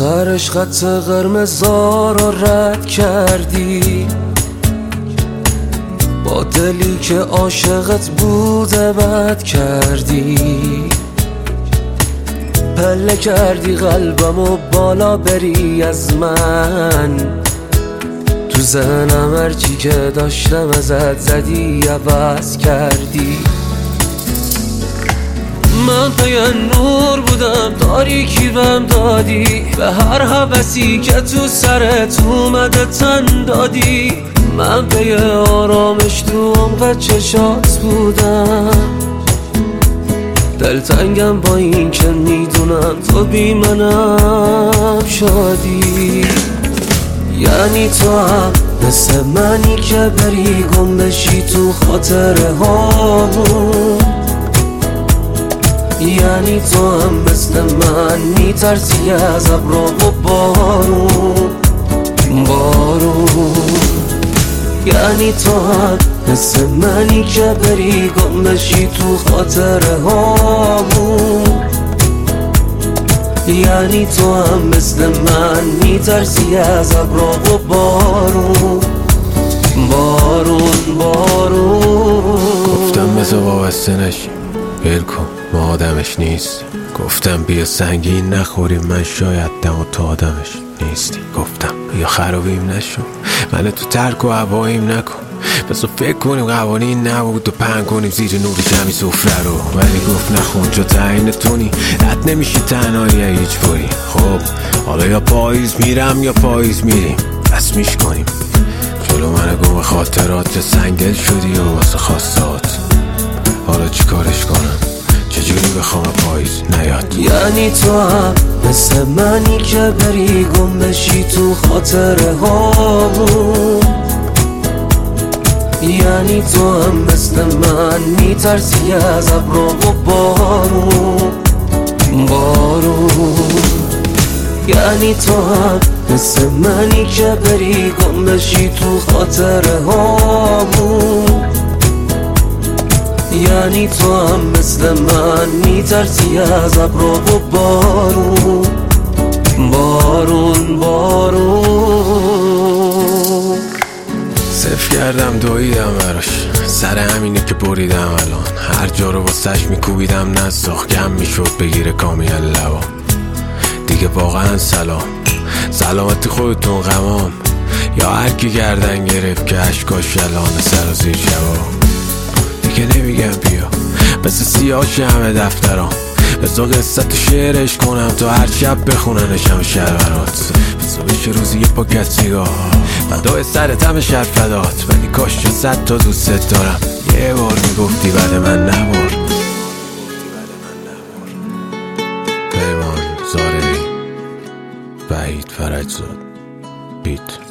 آخرش خط قرمزا رو رد کردی، با دلی که عاشقت بوده بد کردی. پله کردی قلبمو بالا بری از من، تو ذهنم هرچی که داشتم ازت زدی عوض کردی. من پی نور بودم تاریکی بهم دادی، به هر هوسی که تو سرت اومده تن دادی. من پی آرامش تو عمق چشات بودم، دلتنگم با این که میدونم تو بی منم شادی. یعنی تو هم مثل منی که بری گم بشی تو خاطره هامون، یعنی تو هم مثل من میترسی از ابر و بارون. یعنی تو هم مثل منی که بری گم بشی تو خاطره هامون، یعنی تو هم مثل من میترسی از ابر و بارون. گفتم بذار وابسته نشی، ول کن ما آدمش نیست. گفتم بیا سنگین نخوریم، من شاید دم و تو آدمش نیستی. گفتم بیا خرابیم نشو، من تو ترک و هواییم نکن. بذار فکر کنیم قوانین نبود و پنگ کنیم زیر نور جمعی سفره رو. ولی گفت نخون چو تعیین تونی، رد نمیشی تنهایی هیچ باری. خب حالا یا پاییز میرم یا پاییز میریم، بس میش کنیم جلو من گم خاطرات. یا سنگدل شدی و واسه خواستات، حالا چی کارش کنم چجوری بخوام پاییز نیاد. یعنی تو هم مثل منی که بری گم بشی تو خاطره هامون، یعنی تو هم مثل من میترسی از ابر و بارون. یعنی تو هم مثل منی که بری گم بشی تو خاطره هامون، یعنی تو هم مثل من میترسی از ابر و بارون. صفر کردم دویدم براش، سر همینه که بریدم الان. هر جا رو واسش میکوبیدم نساخ، کم میشد بگیره کامیل لبا. دیگه واقعا سلامتی خودتون غمام، یا هر کی گردن گرفت که عشقاش یلان سر و زیر جواب. دیگه نمیگم بیا مثل سیاهش همه دفترام، بذار قصه تو شعرش کنم تو هر شب بخوننش همه شهرورات. بذار بشه روزی یه پاکت سیگار فدای سرت همه شهر فدات. ولی کاش چه 100 تا دوست دارم، یه بار میگفتی بعد من نبار. پیمان زارعی، وحید فرجزاد، بیت.